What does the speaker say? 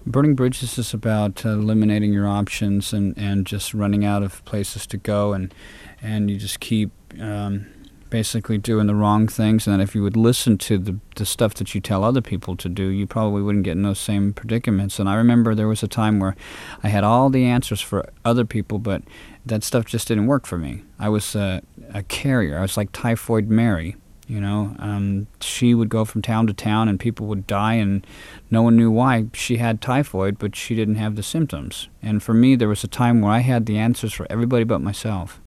Burning bridges is about eliminating your options and just running out of places to go, and you just keep basically doing the wrong things. And then if you would listen to the stuff that you tell other people to do, you probably wouldn't get in those same predicaments. And I remember there was a time where I had all the answers for other people, but that stuff just didn't work for me. I was a carrier. I was like Typhoid Mary. She would go from town to town and people would die and no one knew why. She had typhoid, but she didn't have the symptoms. And for me, there was a time where I had the answers for everybody but myself.